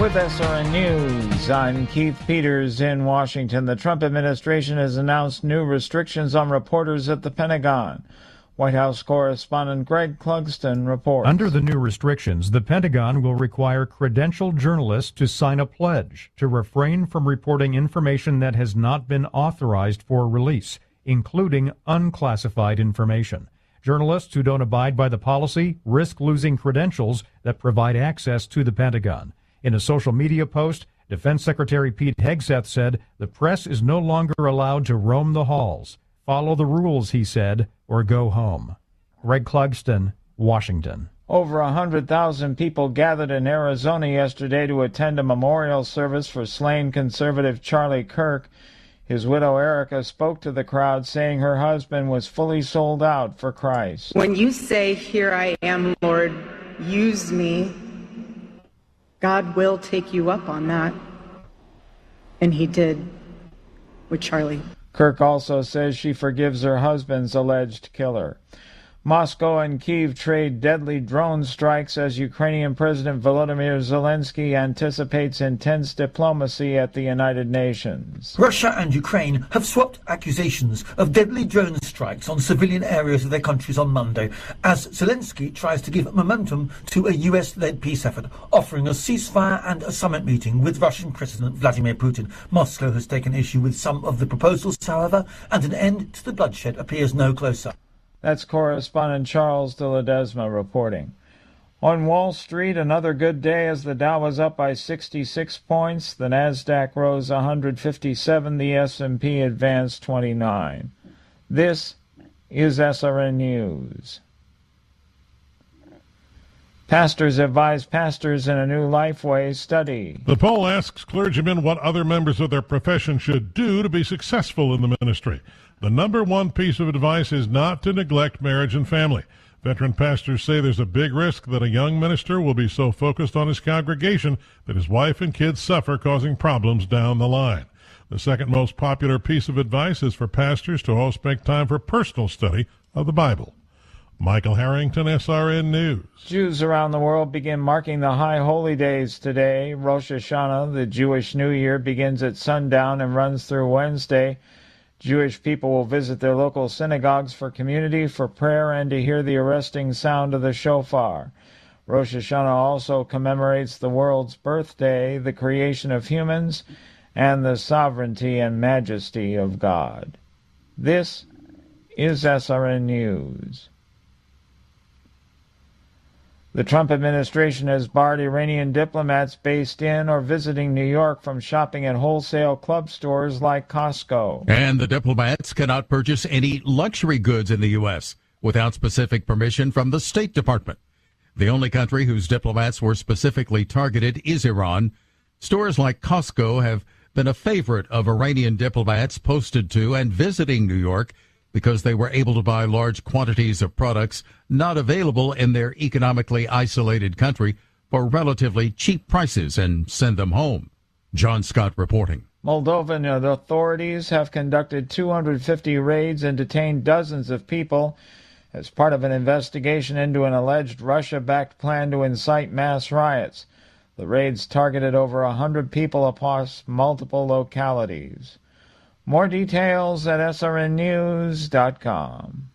with SRN News. I'm Keith Peters in Washington. The Trump administration has announced new restrictions on reporters at the Pentagon. White House correspondent Greg Clugston reports. Under the new restrictions, the Pentagon will require credentialed journalists to sign a pledge to refrain from reporting information that has not been authorized for release, including unclassified information. Journalists who don't abide by the policy risk losing credentials that provide access to the Pentagon. In a social media post, Defense Secretary Pete Hegseth said the press is no longer allowed to roam the halls. Follow the rules, he said, or go home. Greg Clugston, Washington. Over 100,000 people gathered in Arizona yesterday to attend a memorial service for slain conservative Charlie Kirk. His widow Erica spoke to the crowd, saying her husband was fully sold out for Christ. When you say, "Here I am, Lord, use me," God will take you up on that. And he did with Charlie. Kirk also says she forgives her husband's alleged killer. Moscow and Kyiv trade deadly drone strikes as Ukrainian President Volodymyr Zelensky anticipates intense diplomacy at the United Nations. Russia and Ukraine have swapped accusations of deadly drone strikes on civilian areas of their countries on Monday, as Zelensky tries to give momentum to a US-led peace effort, offering a ceasefire and a summit meeting with Russian President Vladimir Putin. Moscow has taken issue with some of the proposals, however, and an end to the bloodshed appears no closer. That's correspondent Charles de Ledesma reporting. On Wall Street, another good day as the Dow was up by 66 points. The Nasdaq rose 157. The S&P advanced 29. This is SRN News. Pastors advise pastors in a new Lifeway study. The poll asks clergymen what other members of their profession should do to be successful in the ministry. The number one piece of advice is not to neglect marriage and family. Veteran pastors say there's a big risk that a young minister will be so focused on his congregation that his wife and kids suffer, causing problems down the line. The second most popular piece of advice is for pastors to always make time for personal study of the Bible. Michael Harrington, SRN News. Jews around the world begin marking the high holy days today. Rosh Hashanah, the Jewish New Year, begins at sundown and runs through Wednesday. Jewish people will visit their local synagogues for community, for prayer, and to hear the arresting sound of the shofar. Rosh Hashanah also commemorates the world's birthday, the creation of humans, and the sovereignty and majesty of God. This is SRN News. The Trump administration has barred Iranian diplomats based in or visiting New York from shopping at wholesale club stores like Costco. And the diplomats cannot purchase any luxury goods in the U.S. without specific permission from the State Department. The only country whose diplomats were specifically targeted is Iran. Stores like Costco have been a favorite of Iranian diplomats posted to and visiting New York because they were able to buy large quantities of products not available in their economically isolated country for relatively cheap prices and send them home. John Scott reporting. Moldovan authorities have conducted 250 raids and detained dozens of people as part of an investigation into an alleged Russia-backed plan to incite mass riots. The raids targeted over 100 people across multiple localities. More details at srnnews.com.